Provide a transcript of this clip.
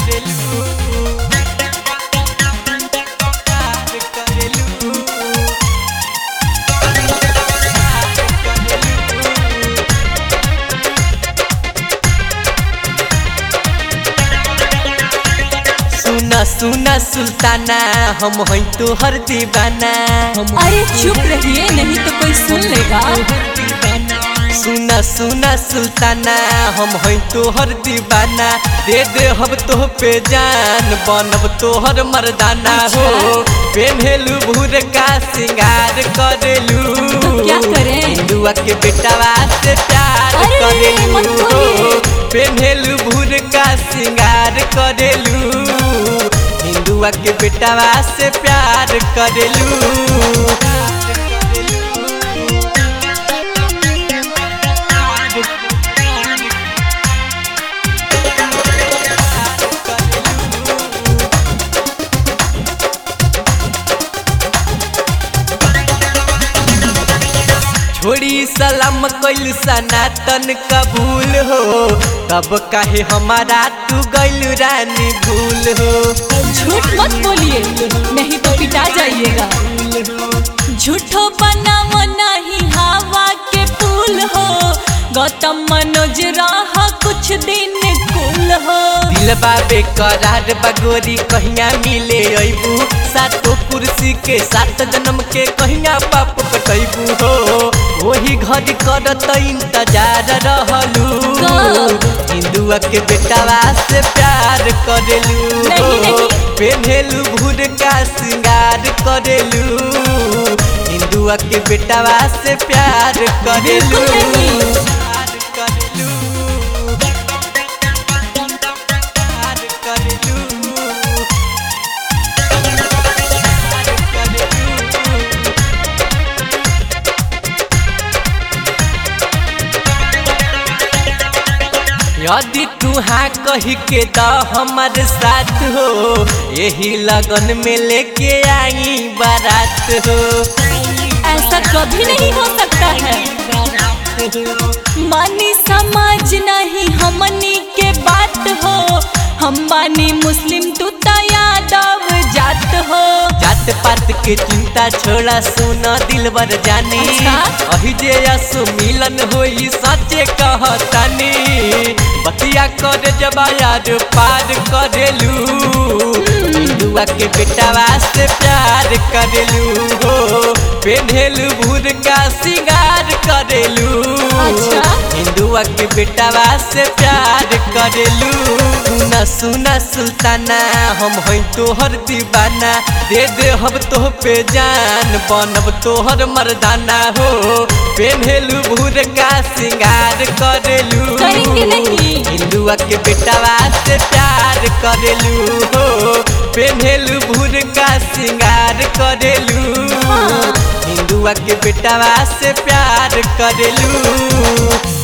सुना सुल्ताना हम हैं तोहर दीवाना। अरे चुप रहिए नहीं तो कोई सुन लेगा। सुना सुल्ताना हम हैं तोहर दीवाना। दे दे हम तोह पे जान बनब तोहर मर्दाना हो। पेन्हेलू भूर का सिंगार करेलू तो क्या करें? हिंदुआ के बेटावा से प्यार करेलू। पेन्हेलू भूर का सिंगार करेलू हिंदुआ के बेटावा से प्यार करेलू। छोड़ी सलाम कैल सनातन कबूल हो। तब काहे हमारा तू गैल रानी भूल हो। झूठ मत बोलिए नहीं तो पिटा जाइएगा। झूठो बनाव नहीं हवा के फूल हो। गौतम मनोज रहा कुछ दिन कुल हो। दिलबा बेकरार बगोरी कहिया मिले अबू। सातो कुर्सी के सात जन्म के कहिया पाप कटैबू हो। वही घड़ी करत इंतजार रहलू हिंदुआ के बेटावा से प्यार करेलू। पेन्हेलू भूर का सिंगार करेलू हिंदुआ के बेटावा से प्यार करेलू। यदि तू हाँ कही के द हमारे साथ हो। यही लगन में लेके आई बारात हो। ऐसा कभी नहीं हो सकता है। मानी समाज नहीं हमनी के बात हो। हम मानी मुस्लिम तू तो यादव जात हो। जात पात के चिंता छोड़ा सुना दिलबर जानी। अहि जे असु मिलन होई सच्चे कहतानी। बतिया कर जबा यार पार करेलू हिंदुआ के बेटावा से प्यार करेलू हो। पेन्हेलू भूर का सिंगार करेलू हिंदुआ के बेटावा से प्यार करेलू। सुना सुल्ताना हम हैं तोहर दीवाना। दे दे हम तोह पे जान बनब तोहर मर्दाना हो। पेन्हेलू भूर का सिंगार करेलू हिंदुआ के बेटावा से प्यार करेलू हो। पेन्हेलू भूर का सिंगार करेलू हिंदुआ के बेटावा से प्यार करेलू।